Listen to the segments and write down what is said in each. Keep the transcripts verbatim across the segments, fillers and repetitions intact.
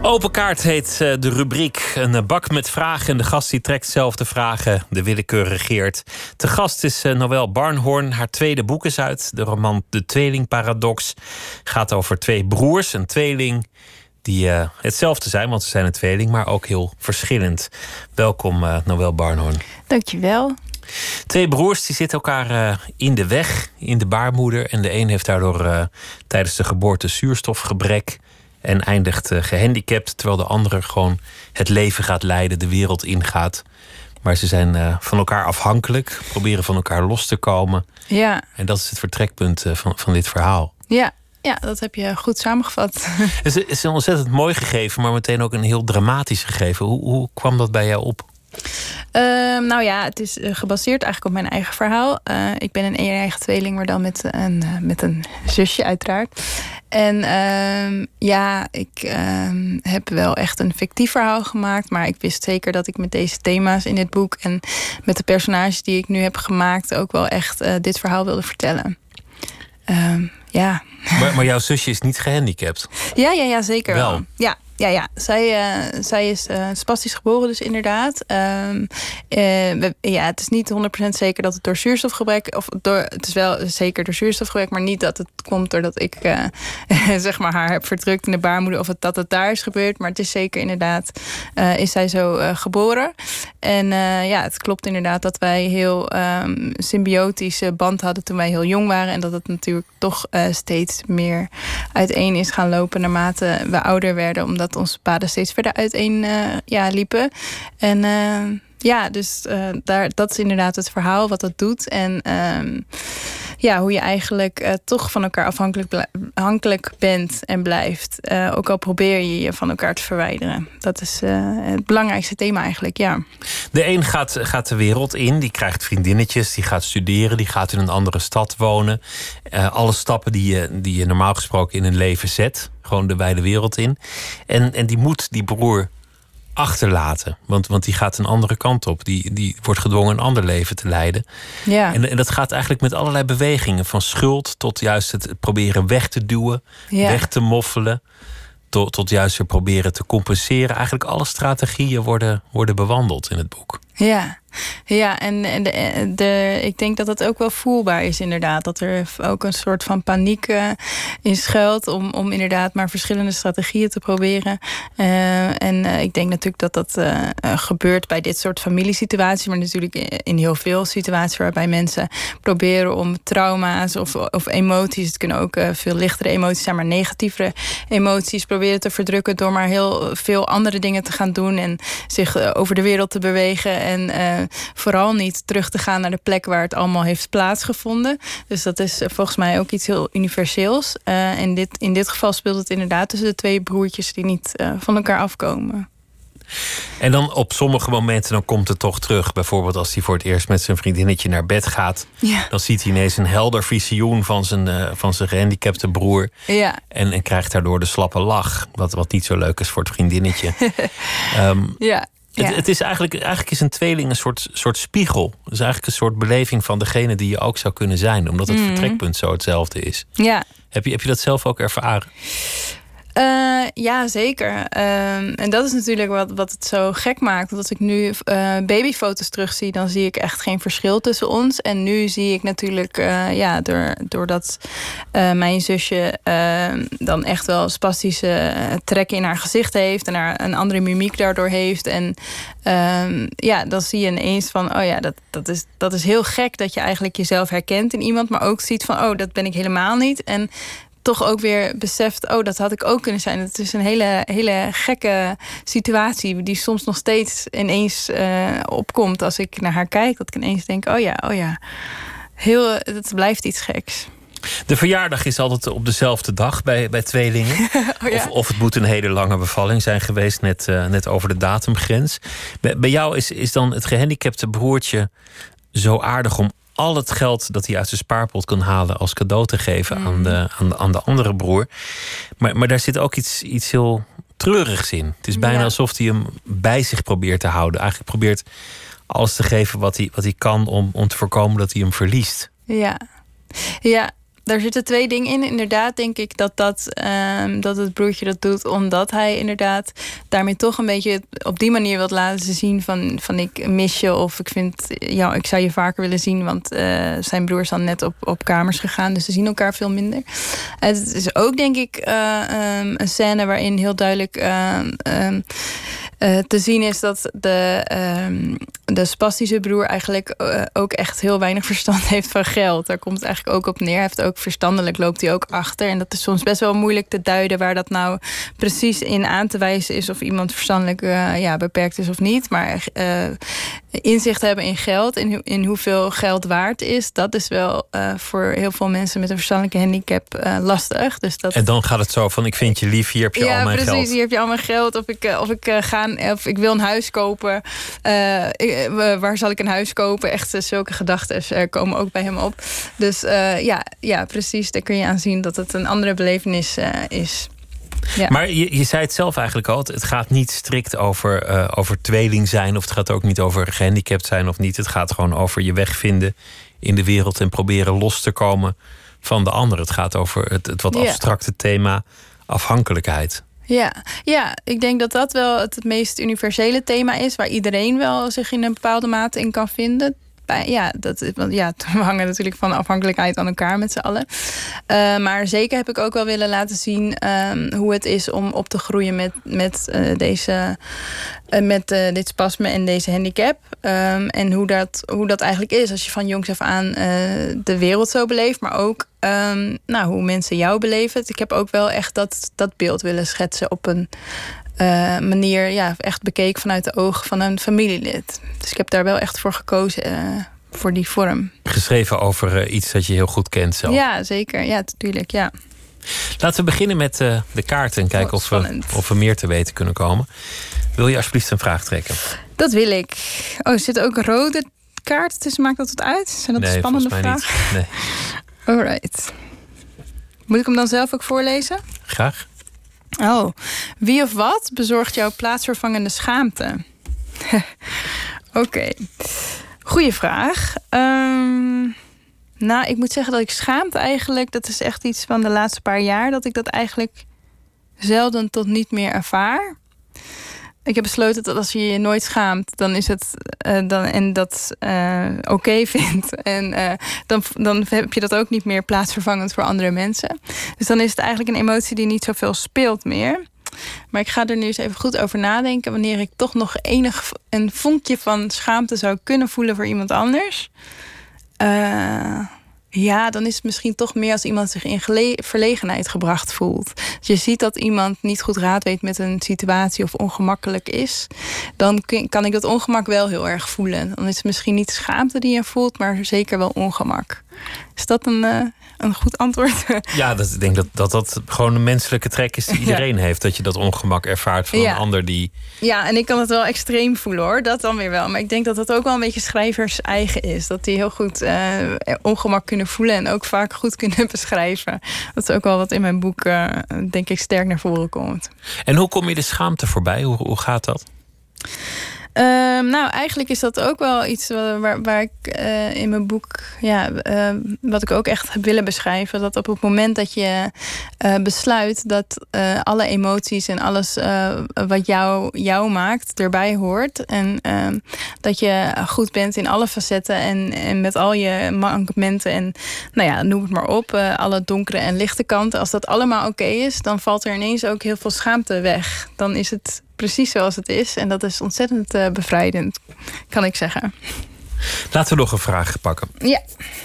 Open kaart heet de rubriek. Een bak met vragen en de gast die trekt zelf de vragen. De willekeur regeert. Te gast is Noël Barnhoorn. Haar tweede boek is uit. De roman De Tweelingparadox gaat over twee broers. Een tweeling die uh, hetzelfde zijn, want ze zijn een tweeling, maar ook heel verschillend. Welkom uh, Noël Barnhoorn. Dankjewel. Twee broers die zitten elkaar uh, in de weg, in de baarmoeder. En de een heeft daardoor uh, tijdens de geboorte zuurstofgebrek en eindigt uh, gehandicapt, terwijl de andere gewoon het leven gaat leiden, de wereld ingaat. Maar ze zijn uh, van elkaar afhankelijk, proberen van elkaar los te komen. Ja. En dat is het vertrekpunt uh, van, van dit verhaal. Ja. Ja, dat heb je goed samengevat. Het is een ontzettend mooi gegeven, maar meteen ook een heel dramatisch gegeven. Hoe, hoe kwam dat bij jou op? Uh, nou ja, het is gebaseerd eigenlijk op mijn eigen verhaal. Uh, ik ben een eigen tweeling, maar dan met een, uh, met een zusje uiteraard. En uh, ja, ik uh, heb wel echt een fictief verhaal gemaakt. Maar ik wist zeker dat ik met deze thema's in dit boek en met de personages die ik nu heb gemaakt ook wel echt uh, dit verhaal wilde vertellen. Uh, ja. Maar, maar jouw zusje is niet gehandicapt? Ja, ja, ja, zeker wel. wel. Ja. Ja, ja. Zij, uh, zij is uh, spastisch geboren, dus inderdaad. Um, uh, we, ja, het is niet honderd procent zeker dat het door zuurstofgebrek, of door, het is wel zeker door zuurstofgebrek, maar niet dat het komt doordat ik uh, zeg maar haar heb verdrukt in de baarmoeder, of het, dat het daar is gebeurd. Maar het is zeker inderdaad, uh, is zij zo uh, geboren. En uh, ja, het klopt inderdaad dat wij heel um, symbiotische band hadden toen wij heel jong waren. En dat het natuurlijk toch uh, steeds meer uiteen is gaan lopen naarmate we ouder werden, omdat dat onze paden steeds verder uiteen uh, ja, liepen. En uh, ja, dus uh, daar, dat is inderdaad het verhaal, wat dat doet. En uh, ja, hoe je eigenlijk uh, toch van elkaar afhankelijk, blij- afhankelijk bent en blijft. Uh, ook al probeer je je van elkaar te verwijderen. Dat is uh, het belangrijkste thema eigenlijk, ja. De een gaat, gaat de wereld in, die krijgt vriendinnetjes, die gaat studeren, die gaat in een andere stad wonen. Uh, alle stappen die je, die je normaal gesproken in een leven zet. Gewoon de wijde wereld in. En, en die moet die broer achterlaten. Want, want die gaat een andere kant op. Die, die wordt gedwongen een ander leven te leiden. Ja. En, en dat gaat eigenlijk met allerlei bewegingen. Van schuld tot juist het proberen weg te duwen. Ja. Weg te moffelen. Tot, tot juist weer proberen te compenseren. Eigenlijk alle strategieën worden, worden bewandeld in het boek. Ja, ja en de, de, ik denk dat dat ook wel voelbaar is inderdaad. Dat er ook een soort van paniek uh, in schuilt om, om inderdaad maar verschillende strategieën te proberen. Uh, en uh, ik denk natuurlijk dat dat uh, uh, gebeurt bij dit soort familiesituaties, maar natuurlijk in heel veel situaties waarbij mensen proberen om trauma's of, of emoties, het kunnen ook uh, veel lichtere emoties zijn, maar negatievere emoties proberen te verdrukken door maar heel veel andere dingen te gaan doen en zich uh, over de wereld te bewegen. En uh, vooral niet terug te gaan naar de plek waar het allemaal heeft plaatsgevonden. Dus dat is uh, volgens mij ook iets heel universeels. Uh, en dit, in dit geval speelt het inderdaad tussen de twee broertjes die niet uh, van elkaar afkomen. En dan op sommige momenten dan komt het toch terug. Bijvoorbeeld als hij voor het eerst met zijn vriendinnetje naar bed gaat. Ja. Dan ziet hij ineens een helder visioen van zijn, uh, van zijn gehandicapte broer. Ja. En, en krijgt daardoor de slappe lach. Wat, wat niet zo leuk is voor het vriendinnetje. um, ja. Ja. Het, het is eigenlijk, eigenlijk is een tweeling een soort, soort spiegel. Het is eigenlijk een soort beleving van degene die je ook zou kunnen zijn. Omdat het mm. vertrekpunt zo hetzelfde is. Ja. Heb je, heb je dat zelf ook ervaren? Uh, ja, zeker. Uh, en dat is natuurlijk wat, wat het zo gek maakt. Want als ik nu uh, babyfoto's terugzie, dan zie ik echt geen verschil tussen ons. En nu zie ik natuurlijk, uh, ja, door, doordat uh, mijn zusje uh, dan echt wel spastische trekken in haar gezicht heeft en haar een andere mimiek daardoor heeft. En uh, ja, dan zie je ineens van, oh ja, dat, dat, is, dat is heel gek dat je eigenlijk jezelf herkent in iemand, maar ook ziet van, oh, dat ben ik helemaal niet. En toch ook weer beseft, oh, dat had ik ook kunnen zijn. Het is een hele, hele gekke situatie die soms nog steeds ineens uh, opkomt als ik naar haar kijk. Dat ik ineens denk, oh ja, oh ja. Heel, het blijft iets geks. De verjaardag is altijd op dezelfde dag bij, bij tweelingen. Oh ja. of, of het moet een hele lange bevalling zijn geweest, net, uh, net over de datumgrens. Bij, bij jou is, is dan het gehandicapte broertje zo aardig om al het geld dat hij uit zijn spaarpot kan halen als cadeau te geven mm. aan, de, aan, de, aan de andere broer. Maar, maar daar zit ook iets, iets heel treurigs in. Het is bijna ja. alsof hij hem bij zich probeert te houden. Eigenlijk probeert alles te geven wat hij, wat hij kan om, om te voorkomen dat hij hem verliest. Ja, ja. daar zitten twee dingen in. Inderdaad denk ik dat, dat, um, dat het broertje dat doet... omdat hij inderdaad daarmee toch een beetje op die manier wil laten zien... van, van ik mis je of ik vind ja, ik zou je vaker willen zien... want uh, zijn broer is dan net op, op kamers gegaan... dus ze zien elkaar veel minder. Het is ook denk ik uh, um, een scène waarin heel duidelijk... Uh, um, Uh, te zien is dat de, um, de spastische broer eigenlijk uh, ook echt heel weinig verstand heeft van geld. Daar komt het eigenlijk ook op neer. Hij heeft ook verstandelijk, loopt hij ook achter. En dat is soms best wel moeilijk te duiden waar dat nou precies in aan te wijzen is. Of iemand verstandelijk uh, ja, beperkt is of niet. Maar uh, inzicht hebben in geld, in, in hoeveel geld waard is, dat is wel uh, voor heel veel mensen met een verstandelijke handicap uh, lastig. Dus dat... En dan gaat het zo van, ik vind je lief, hier heb je ja, al mijn precies, geld. Ja, precies, hier heb je al mijn geld. Of ik, uh, of ik uh, ga of ik wil een huis kopen. Uh, ik, uh, waar zal ik een huis kopen? Echt uh, zulke gedachten uh, komen ook bij hem op. Dus uh, ja, ja, precies. Daar kun je aan zien dat het een andere belevenis uh, is. Ja. Maar je, je zei het zelf eigenlijk al. Het gaat niet strikt over, uh, over tweeling zijn. Of het gaat ook niet over gehandicapt zijn of niet. Het gaat gewoon over je weg vinden in de wereld. En proberen los te komen van de ander. Het gaat over het, het wat abstracte ja. thema afhankelijkheid. Ja, ja, ik denk dat dat wel het meest universele thema is... waar iedereen wel zich in een bepaalde mate in kan vinden. Ja, dat, want ja, we hangen natuurlijk van de afhankelijkheid aan elkaar met z'n allen. Uh, maar zeker heb ik ook wel willen laten zien... Um, hoe het is om op te groeien met, met, uh, deze, uh, met uh, dit spasme en deze handicap. Um, en hoe dat, hoe dat eigenlijk is als je van jongs af aan uh, de wereld zo beleeft... maar ook um, nou, hoe mensen jou beleven. Ik heb ook wel echt dat, dat beeld willen schetsen op een... Uh, manier, ja, echt bekeken vanuit de ogen van een familielid. Dus ik heb daar wel echt voor gekozen, uh, voor die vorm. Geschreven over uh, iets dat je heel goed kent zelf. Ja, zeker. Ja, natuurlijk, ja. Laten we beginnen met uh, de kaarten en kijken oh, of, we, of we meer te weten kunnen komen. Wil je alsjeblieft een vraag trekken? Dat wil ik. Oh, er zitten ook rode kaarten tussen. Maakt dat het uit? Zijn dat nee, een spannende vraag? Nee. Alright. Moet ik hem dan zelf ook voorlezen? Graag. Oh, wie of wat bezorgt jouw plaatsvervangende schaamte? Oké, okay. Goeie vraag. Um, nou, ik moet zeggen dat ik schaamte eigenlijk... dat is echt iets van de laatste paar jaar... dat ik dat eigenlijk zelden tot niet meer ervaar. Ik heb besloten dat als je je nooit schaamt... dan is het uh, dan, en dat uh, oké okay vindt... en uh, dan, dan heb je dat ook niet meer plaatsvervangend voor andere mensen. Dus dan is het eigenlijk een emotie die niet zoveel speelt meer. Maar ik ga er nu eens even goed over nadenken... wanneer ik toch nog enig een vonkje van schaamte zou kunnen voelen voor iemand anders. Uh, ja, dan is het misschien toch meer als iemand zich in gele- verlegenheid gebracht voelt. Als je ziet dat iemand niet goed raad weet met een situatie of ongemakkelijk is... dan kan ik dat ongemak wel heel erg voelen. Dan is het misschien niet schaamte die je voelt, maar zeker wel ongemak. Is dat een, uh, een goed antwoord? Ja, dat, ik denk dat, dat dat gewoon een menselijke trek is die iedereen ja. heeft. Dat je dat ongemak ervaart van ja. een ander die... Ja, en ik kan het wel extreem voelen hoor. Dat dan weer wel. Maar ik denk dat dat ook wel een beetje schrijvers eigen is. Dat die heel goed uh, ongemak kunnen voelen. En ook vaak goed kunnen beschrijven. Dat is ook wel wat in mijn boek uh, denk ik sterk naar voren komt. En hoe kom je de schaamte voorbij? Hoe, hoe gaat dat? Um, nou, eigenlijk is dat ook wel iets waar, waar ik uh, in mijn boek... Ja, uh, wat ik ook echt heb willen beschrijven. Dat op het moment dat je uh, besluit dat uh, alle emoties en alles uh, wat jou, jou maakt erbij hoort. En uh, dat je goed bent in alle facetten en, en met al je mankementen en nou ja, noem het maar op. Uh, alle donkere en lichte kanten. Als dat allemaal oké okay is, dan valt er ineens ook heel veel schaamte weg. Dan is het precies zoals het is. En dat is ontzettend uh, bevrijdend, kan ik zeggen. Laten we nog een vraag pakken. Ja.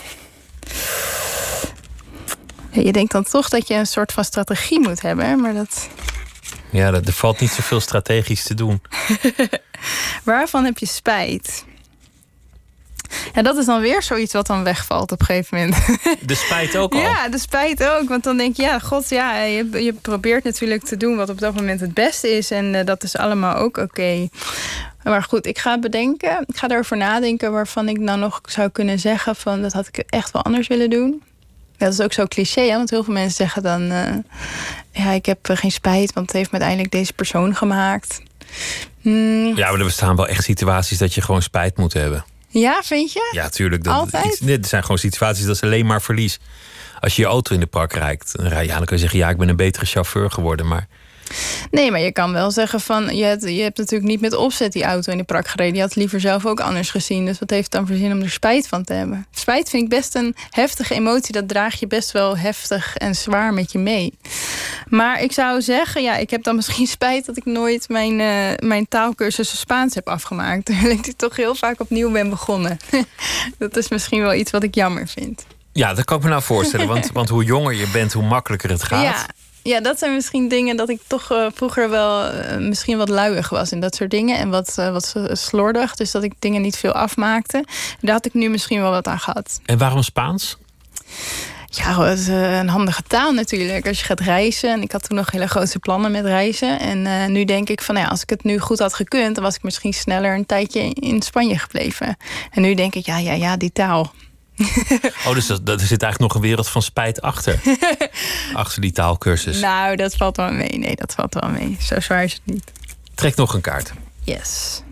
Je denkt dan toch dat je een soort van strategie moet hebben, maar dat... Ja, er valt niet zoveel strategisch te doen. Waarvan heb je spijt? Ja, dat is dan weer zoiets wat dan wegvalt op een gegeven moment. De spijt ook al? Ja, de spijt ook. Want dan denk je, ja, god, ja, je, je probeert natuurlijk te doen wat op dat moment het beste is. En uh, dat is allemaal ook oké. Okay. Maar goed, ik ga bedenken, ik ga erover nadenken waarvan ik nou nog zou kunnen zeggen van dat had ik echt wel anders willen doen. Dat is ook zo cliché, hè? Want heel veel mensen zeggen dan, uh, ja, ik heb uh, geen spijt, want het heeft me uiteindelijk deze persoon gemaakt. Hmm. Ja, maar er bestaan wel echt situaties dat je gewoon spijt moet hebben. Ja, vind je? Ja, tuurlijk. Dat, Altijd? Iets, nee, er zijn gewoon situaties dat is alleen maar verlies. Als je je auto in de prak rijdt, dan, rij, ja, dan kun je zeggen... ja, ik ben een betere chauffeur geworden, maar... Nee, maar je kan wel zeggen van... Je hebt, je hebt natuurlijk niet met opzet die auto in de prak gereden. Je had het liever zelf ook anders gezien. Dus wat heeft het dan voor zin om er spijt van te hebben? Spijt vind ik best een heftige emotie. Dat draag je best wel heftig en zwaar met je mee. Maar ik zou zeggen... ja, ik heb dan misschien spijt dat ik nooit mijn, uh, mijn taalkursussen Spaans heb afgemaakt. Terwijl ik die toch heel vaak opnieuw ben begonnen. Dat is misschien wel iets wat ik jammer vind. Ja, dat kan ik me nou voorstellen. Want, want hoe jonger je bent, hoe makkelijker het gaat. Ja. Ja, dat zijn misschien dingen dat ik toch uh, vroeger wel uh, misschien wat luiig was in dat soort dingen. En wat, uh, wat slordig. Dus dat ik dingen niet veel afmaakte. Daar had ik nu misschien wel wat aan gehad. En waarom Spaans? Ja, het is uh, een handige taal natuurlijk. Als je gaat reizen. En ik had toen nog hele grote plannen met reizen. En uh, nu denk ik van, nou ja, als ik het nu goed had gekund... dan was ik misschien sneller een tijdje in Spanje gebleven. En nu denk ik, ja, ja, ja, die taal... Oh, dus er zit eigenlijk nog een wereld van spijt achter. Achter die taalkursus. Nou, dat valt wel mee. Nee, dat valt wel mee. Zo zwaar is het niet. Trek nog een kaart. Yes.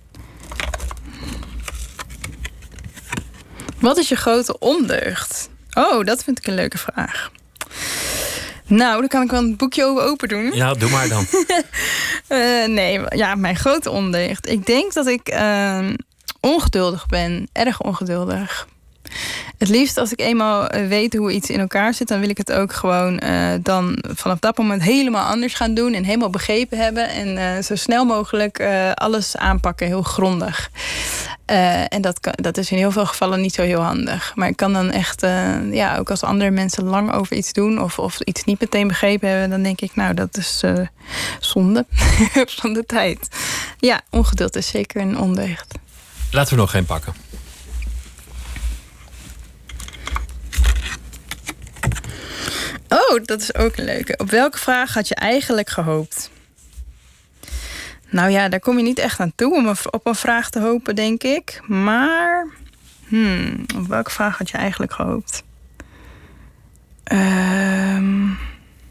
Wat is je grote ondeugd? Oh, dat vind ik een leuke vraag. Nou, dan kan ik wel een boekje over open doen. Ja, doe maar dan. uh, nee, ja, mijn grote ondeugd. Ik denk dat ik uh, ongeduldig ben. Erg ongeduldig. Het liefst als ik eenmaal weet hoe iets in elkaar zit... dan wil ik het ook gewoon uh, dan vanaf dat moment helemaal anders gaan doen... en helemaal begrepen hebben. En uh, zo snel mogelijk uh, alles aanpakken, heel grondig. Uh, en dat, kan, dat is in heel veel gevallen niet zo heel handig. Maar ik kan dan echt, uh, ja, ook als andere mensen lang over iets doen... of, of iets niet meteen begrepen hebben... dan denk ik, nou, dat is uh, zonde van de tijd. Ja, ongeduld is zeker een ondeugd. Laten we nog geen pakken. Oh, dat is ook een leuke. Op welke vraag had je eigenlijk gehoopt? Nou ja, daar kom je niet echt aan toe om op een vraag te hopen, denk ik. Maar, hmm, op welke vraag had je eigenlijk gehoopt? Um,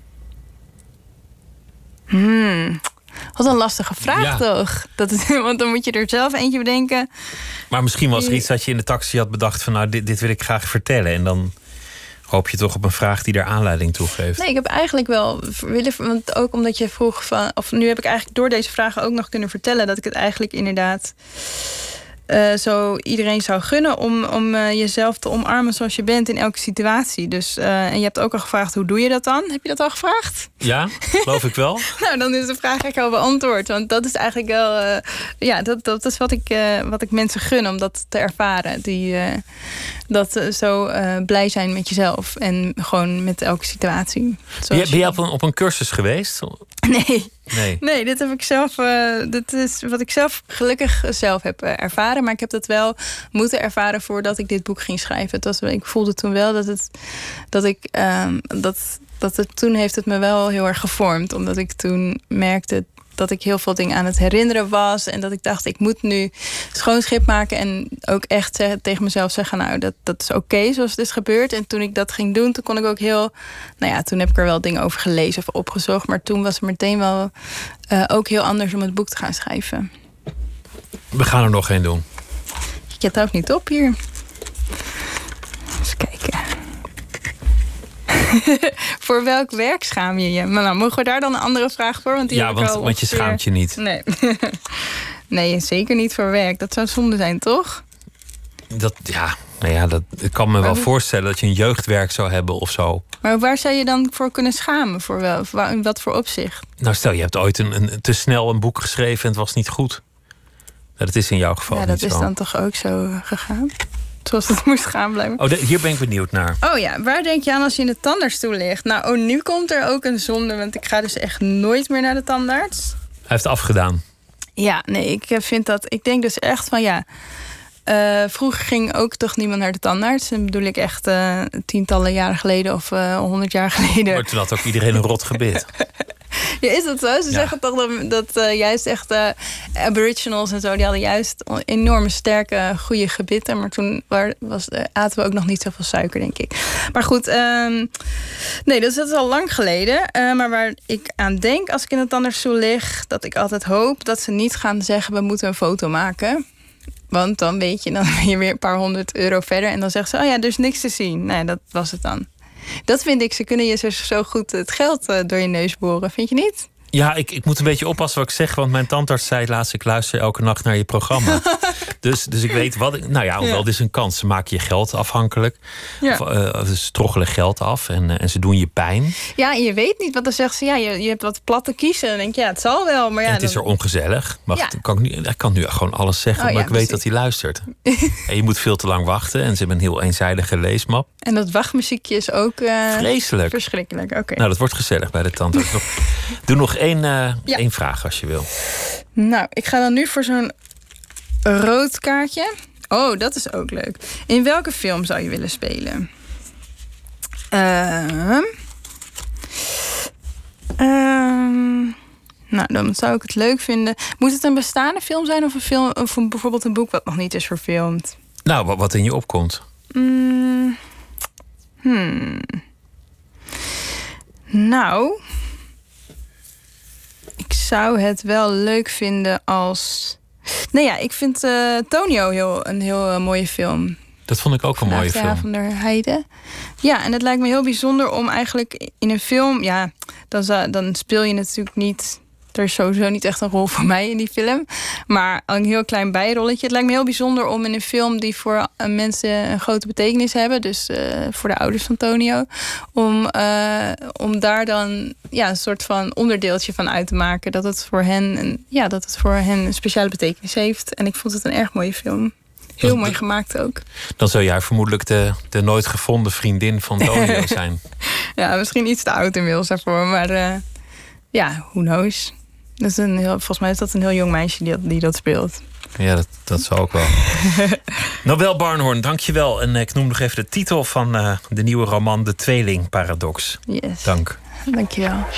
hmm, wat een lastige vraag, ja. Toch? Dat is, want dan moet je er zelf eentje bedenken. Maar misschien was er iets dat je in de taxi had bedacht van... nou, dit, dit wil ik graag vertellen. En dan... hoop je toch op een vraag die daar aanleiding toe geeft? Nee, ik heb eigenlijk wel willen... want ook omdat je vroeg van... of nu heb ik eigenlijk door deze vragen ook nog kunnen vertellen... dat ik het eigenlijk inderdaad... Uh, zo iedereen zou gunnen om, om uh, jezelf te omarmen zoals je bent in elke situatie. Dus, uh, en je hebt ook al gevraagd, hoe doe je dat dan? Heb je dat al gevraagd? Ja, geloof ik wel. Nou, dan is de vraag eigenlijk al beantwoord. Want dat is eigenlijk wel... Uh, ja, dat, dat is wat ik, uh, wat ik mensen gun om dat te ervaren. Die uh, dat uh, zo uh, blij zijn met jezelf. En gewoon met elke situatie. Ben je, ben je op, een, op een cursus geweest? Nee. Nee. Nee, dit heb ik zelf. Uh, dit is wat ik zelf gelukkig zelf heb uh, ervaren. Maar ik heb dat wel moeten ervaren voordat ik dit boek ging schrijven. Het was, ik voelde toen wel dat het. Dat ik. Um, dat, dat het toen heeft het me wel heel erg gevormd. Omdat ik toen merkte dat ik heel veel dingen aan het herinneren was. En dat ik dacht, ik moet nu schoon schip maken. En ook echt zeggen, tegen mezelf zeggen, nou, dat, dat is oké okay, zoals het is gebeurd. En toen ik dat ging doen, toen kon ik ook heel... Nou ja, toen heb ik er wel dingen over gelezen of opgezocht. Maar toen was het meteen wel uh, ook heel anders om het boek te gaan schrijven. We gaan er nog geen doen. Je houdt niet op hier. Eens kijken. Voor welk werk schaam je je? Maar nou, mogen we daar dan een andere vraag voor? Want die ja, want, want je schaamt je niet. Nee. Nee, zeker niet voor werk. Dat zou zonde zijn, toch? Dat, ja, nou ja, dat, ik kan me wel hoe... voorstellen dat je een jeugdwerk zou hebben of zo. Maar waar zou je dan voor kunnen schamen? Voor wel, in wat voor opzicht? Nou, stel, je hebt ooit een, een, te snel een boek geschreven en het was niet goed. Dat is in jouw geval ja, niet zo. Ja, dat is dan toch ook zo gegaan? Zoals het moest gaan blijven. Oh, de, hier ben ik benieuwd naar. Oh ja, waar denk je aan als je in de tandartsstoel ligt? Nou, oh, nu komt er ook een zonde, want ik ga dus echt nooit meer naar de tandarts. Hij heeft afgedaan. Ja, nee, ik vind dat... Ik denk dus echt van ja... Uh, vroeger ging ook toch niemand naar de tandarts. Dat bedoel ik echt uh, tientallen jaren geleden of honderd uh, jaar geleden. Maar toen had ook iedereen een rot gebit. Ja, is dat zo? Ze ja. zeggen toch dat, dat uh, juist echt uh, aboriginals en zo... die hadden juist enorme sterke, goede gebitten. Maar toen waar, was, uh, aten we ook nog niet zoveel suiker, denk ik. Maar goed, um, nee, dus dat is al lang geleden. Uh, maar waar ik aan denk als ik in de tandartsstoel lig... dat ik altijd hoop dat ze niet gaan zeggen... we moeten een foto maken... Want dan weet je, dan ben je weer een paar honderd euro verder. En dan zeggen ze, oh ja, er is niks te zien. Nee, dat was het dan. Dat vind ik, ze kunnen je zo, zo goed het geld uh, door je neus boren. Vind je niet? Ja, ik, ik moet een beetje oppassen wat ik zeg. Want mijn tandarts zei laatst, ik luister elke nacht naar je programma. dus, dus ik weet wat ik... Nou ja, hoewel, ja. dit is een kans. Ze maken je geld afhankelijk. Ja. Of, uh, ze stroggelen geld af en, uh, en ze doen je pijn. Ja, en je weet niet wat dan zegt ze. Ja, je, je hebt wat plat te kiezen. En dan denk je, ja, het zal wel. Maar ja, en het dan... is er ongezellig. Wacht, ja. kan ik, nu, ik kan nu gewoon alles zeggen, oh, maar ja, ik weet dat hij luistert. En je moet veel te lang wachten. En ze hebben een heel eenzijdige leesmap. En dat wachtmuziekje is ook... Uh, Vreselijk. Verschrikkelijk, oké. Okay. Nou, dat wordt gezellig bij de tandarts. Doe nog één, uh, ja. één vraag als je wil. Nou, ik ga dan nu voor zo'n rood kaartje. Oh, dat is ook leuk. In welke film zou je willen spelen? Uh, uh, nou, dan zou ik het leuk vinden. Moet het een bestaande film zijn of, een film, of een, bijvoorbeeld een boek wat nog niet is verfilmd? Nou, wat, wat in je opkomt. Mm, hmm. Nou... Ik zou het wel leuk vinden als... Nou ja, ik vind uh, Tonio heel, een heel uh, mooie film. Dat vond ik ook een mooie film. Van der Heide. Ja, en het lijkt me heel bijzonder om eigenlijk in een film... Ja, dan, dan speel je natuurlijk niet... Er is sowieso niet echt een rol voor mij in die film. Maar een heel klein bijrolletje. Het lijkt me heel bijzonder om in een film die voor mensen een grote betekenis hebben. Dus uh, voor de ouders van Tonio. Om, uh, om daar dan ja, een soort van onderdeeltje van uit te maken. Dat het voor hen een, ja, dat het voor hen een speciale betekenis heeft. En ik vond het een erg mooie film. Heel mooi gemaakt ook. Dan zou jij vermoedelijk de, de nooit gevonden vriendin van Tonio zijn. Ja, misschien iets te oud inmiddels daarvoor. Maar uh, ja, who knows. Dat is een heel, volgens mij is dat een heel jong meisje die dat, die dat speelt. Ja, dat, dat zou ook wel. Nobel Barnhorn, dankjewel. En ik noem nog even de titel van uh, de nieuwe roman De Tweeling Paradox. Yes. Dank. Dankjewel.